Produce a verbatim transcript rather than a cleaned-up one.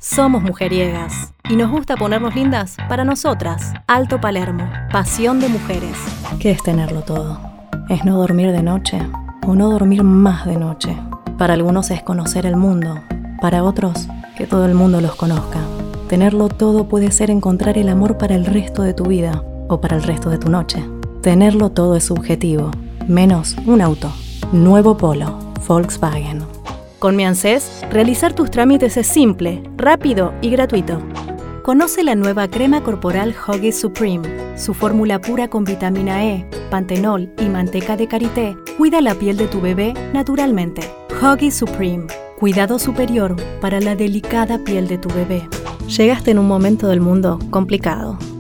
Somos mujeriegas y nos gusta ponernos lindas para nosotras. Alto Palermo, pasión de mujeres. ¿Qué es tenerlo todo? ¿Es no dormir de noche o no dormir más de noche? Para algunos es conocer el mundo, para otros, que todo el mundo los conozca. Tenerlo todo puede ser encontrar el amor para el resto de tu vida o para el resto de tu noche. Tenerlo todo es subjetivo, menos un auto. Nuevo Polo, Volkswagen. Con Mi ANSES, realizar tus trámites es simple, rápido y gratuito. Conoce la nueva crema corporal Huggies Supreme. Su fórmula pura con vitamina E, pantenol y manteca de karité cuida la piel de tu bebé naturalmente. Huggies Supreme. Cuidado superior para la delicada piel de tu bebé. Llegaste en un momento del mundo complicado.